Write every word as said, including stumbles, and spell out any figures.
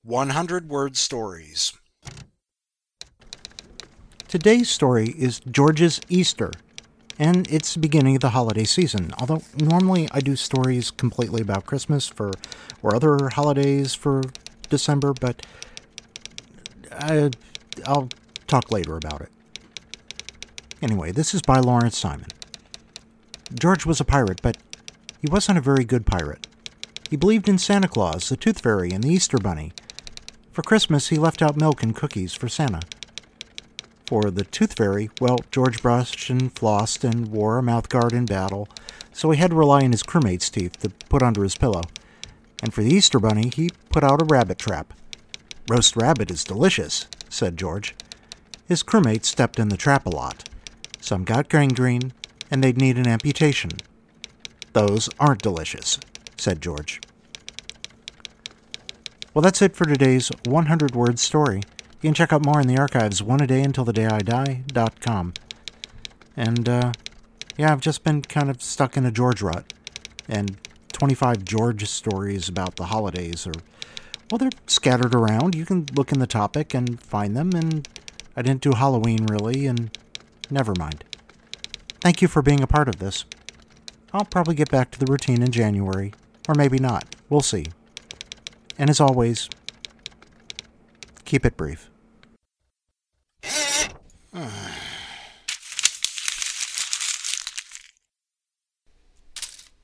one hundred Word Stories. Today's story is George's Easter, and it's the beginning of the holiday season. Although normally I do stories completely about Christmas for or other holidays for December, but I, I'll talk later about it. Anyway, this is by Lawrence Simon. George was a pirate, but he wasn't a very good pirate. He believed in Santa Claus, the Tooth Fairy, and the Easter Bunny. For Christmas, he left out milk and cookies for Santa. For the Tooth Fairy, well, George brushed and flossed and wore a mouthguard in battle, so he had to rely on his crewmate's teeth to put under his pillow. And for the Easter Bunny, he put out a rabbit trap. "Roast rabbit is delicious," said George. His crewmate stepped in the trap a lot. Some got gangrene, and they'd need an amputation. "Those aren't delicious," said George. Well, that's it for today's one hundred word story. You can check out more in the archives, one a day until the day I die dot com. And, uh, yeah, I've just been kind of stuck in a George rut. And twenty-five George stories about the holidays are, well, they're scattered around. You can look in the topic and find them, and I didn't do Halloween, really, and never mind. Thank you for being a part of this. I'll probably get back to the routine in January, or maybe not. We'll see. And as always, keep it brief.